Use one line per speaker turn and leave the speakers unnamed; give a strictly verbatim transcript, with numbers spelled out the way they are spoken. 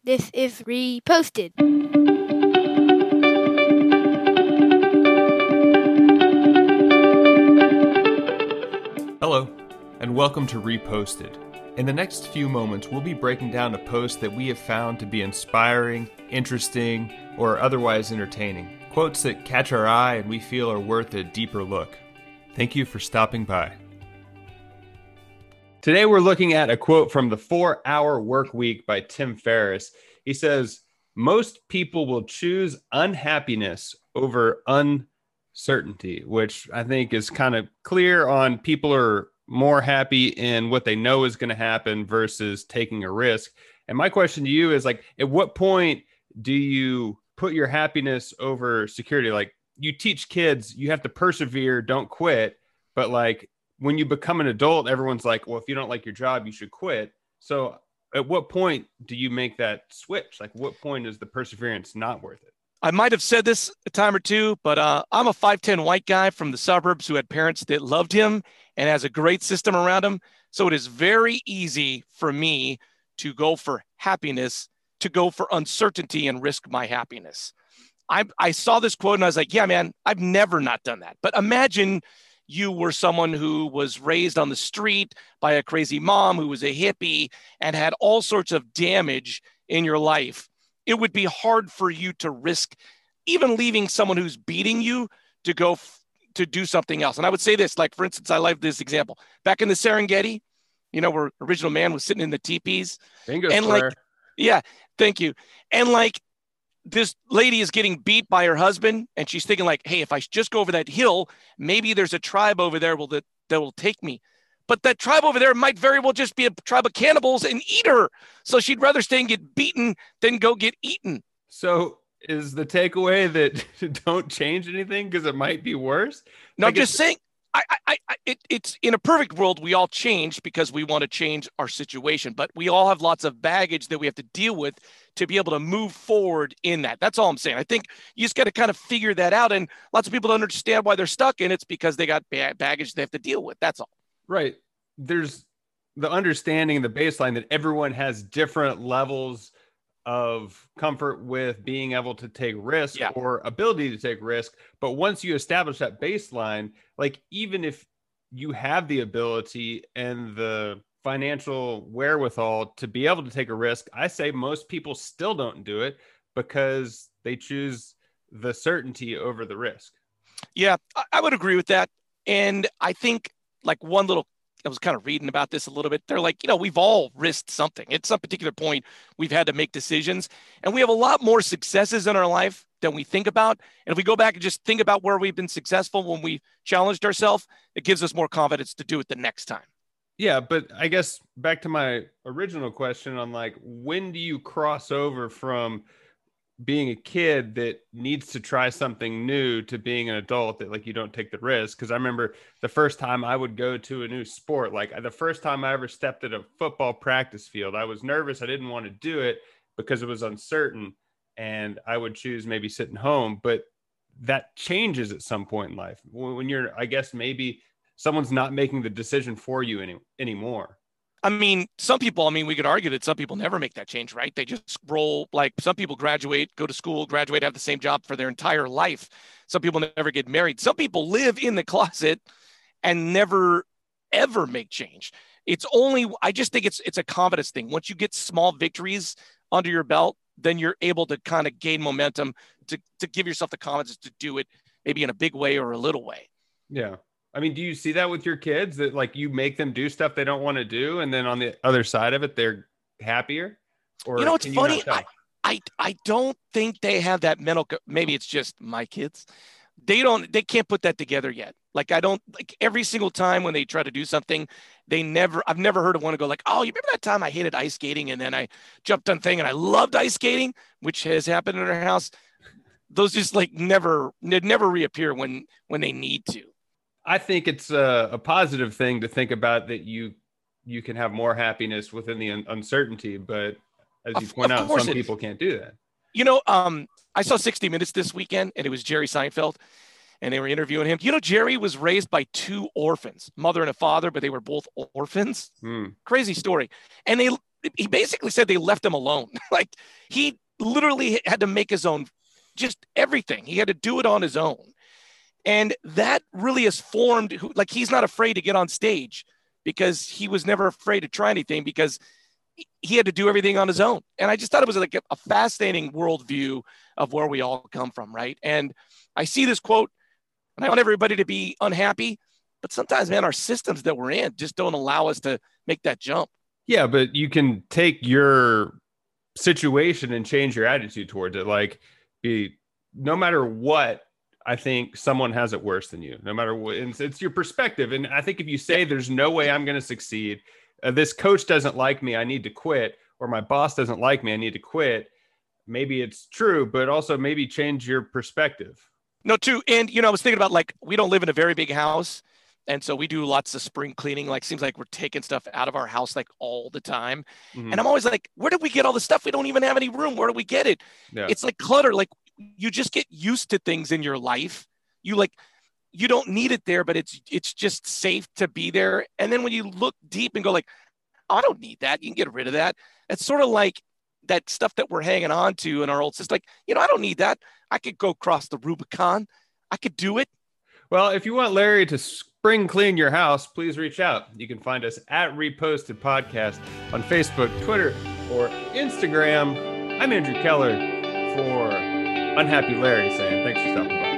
This is Reposted.
Hello, and welcome to Reposted. In the next few moments, we'll be breaking down a post that we have found to be inspiring, interesting, or otherwise entertaining. Quotes that catch our eye and we feel are worth a deeper look. Thank you for stopping by. Today we're looking at a quote from The four-Hour Work Week by Tim Ferriss. He says, "Most people will choose unhappiness over uncertainty," which I think is kind of clear on people are more happy in what they know is going to happen versus taking a risk. And my question to you is, like, at what point do you put your happiness over security? Like, you teach kids, you have to persevere, don't quit. But like, when you become an adult, everyone's like, well, if you don't like your job, you should quit. So at what point do you make that switch? Like, what point is the perseverance not worth it?
I might have said this a time or two, but uh, I'm a five ten white guy from the suburbs who had parents that loved him and has a great system around him. So it is very easy for me to go for happiness, to go for uncertainty and risk my happiness. I, I saw this quote and I was like, yeah, man, I've never not done that. But imagine you were someone who was raised on the street by a crazy mom who was a hippie and had all sorts of damage in your life. It would be hard for you to risk even leaving someone who's beating you to go f- to do something else. And I would say this, like, for instance, I like this example. Back in the Serengeti, you know, where Original Man was sitting in the teepees.
Bingo
and
square.
like, yeah, thank you. And like, this lady is getting beat by her husband and she's thinking like, hey, if I just go over that hill, maybe there's a tribe over there will that, that will take me. But that tribe over there might very well just be a tribe of cannibals and eat her. So she'd rather stay and get beaten than go get eaten.
So is the takeaway that don't change anything because it might be worse?
No,
like
I'm just saying, I, I, I, it, it's in a perfect world, we all change because we want to change our situation, but we all have lots of baggage that we have to deal with to be able to move forward in that. That's all I'm saying. I think you just got to kind of figure that out. And lots of people don't understand why they're stuck in it. It's because they got bad baggage they have to deal with. That's all.
Right. There's the understanding, the baseline that everyone has different levels of comfort with being able to take risk
Yeah.
or ability to take risk. But once you establish that baseline, like, even if you have the ability and the financial wherewithal to be able to take a risk, I say most people still don't do it because they choose the certainty over the risk.
Yeah, I, I would agree with that. And I think like one little I was kind of reading about this a little bit. They're like, you know, we've all risked something. At some particular point, we've had to make decisions. And we have a lot more successes in our life than we think about. And if we go back and just think about where we've been successful when we challenged ourselves, it gives us more confidence to do it the next time.
Yeah, but I guess back to my original question on, like, when do you cross over from being a kid that needs to try something new to being an adult that, like, you don't take the risk? Because I remember the first time I would go to a new sport, like the first time I ever stepped at a football practice field, I was nervous. I didn't want to do it because it was uncertain and I would choose maybe sitting home. But that changes at some point in life when you're, I guess, maybe someone's not making the decision for you any anymore.
I mean, some people, I mean, we could argue that some people never make that change, right? They just roll, like some people graduate, go to school, graduate, have the same job for their entire life. Some people never get married. Some people live in the closet and never, ever make change. It's only, I just think it's, it's a confidence thing. Once you get small victories under your belt, then you're able to kind of gain momentum to, to give yourself the confidence to do it maybe in a big way or a little way.
Yeah. I mean, do you see that with your kids that, like, you make them do stuff they don't want to do, and then on the other side of it, they're happier? Or
you know, it's
can
funny.
You not tell?
I, I, I don't think they have that mental. Maybe it's just my kids. They don't, they can't put that together yet. Like, I don't, like, every single time when they try to do something, they never, I've never heard of one to go like, oh, you remember that time I hated ice skating and then I jumped on thing and I loved ice skating, which has happened in our house. Those just like never, never reappear when, when they need to.
I think it's a, a positive thing to think about, that you you can have more happiness within the un- uncertainty. But as you
Of,
point
of
out, some people
is.
can't do that.
You know, um, I saw sixty minutes this weekend, and it was Jerry Seinfeld, and they were interviewing him. You know, Jerry was raised by two orphans, mother and a father, but they were both orphans.
Hmm.
Crazy story. And they he basically said they left him alone. Like he literally had to make his own, just everything. He had to do it on his own. And that really has formed who, like, he's not afraid to get on stage because he was never afraid to try anything because he had to do everything on his own. And I just thought it was like a, a fascinating worldview of where we all come from. Right. And I see this quote and I want everybody to be unhappy, but sometimes, man, our systems that we're in just don't allow us to make that jump.
Yeah, but you can take your situation and change your attitude towards it. Like, be no matter what, I think someone has it worse than you, no matter what. It's, it's your perspective. And I think if you say there's no way I'm going to succeed, uh, this coach doesn't like me, I need to quit, or my boss doesn't like me, I need to quit. Maybe it's true, but also maybe change your perspective.
No, too. And, you know, I was thinking about, like, we don't live in a very big house. And so we do lots of spring cleaning. Like, seems like we're taking stuff out of our house like all the time. Mm-hmm. And I'm always like, where did we get all the stuff? We don't even have any room. Where do we get it? Yeah. It's like clutter. Like, you just get used to things in your life. You like, you don't need it there, but it's, it's just safe to be there. And then when you look deep and go like, oh, I don't need that, you can get rid of that. It's sort of like that stuff that we're hanging on to in our old system. Like, you know, I don't need that. I could go cross the Rubicon. I could do it.
Well, if you want Larry to spring clean your house, please reach out. You can find us at Reposted Podcast on Facebook, Twitter, or Instagram. I'm Andrew Keller for Unhappy Larry saying thanks for stopping by.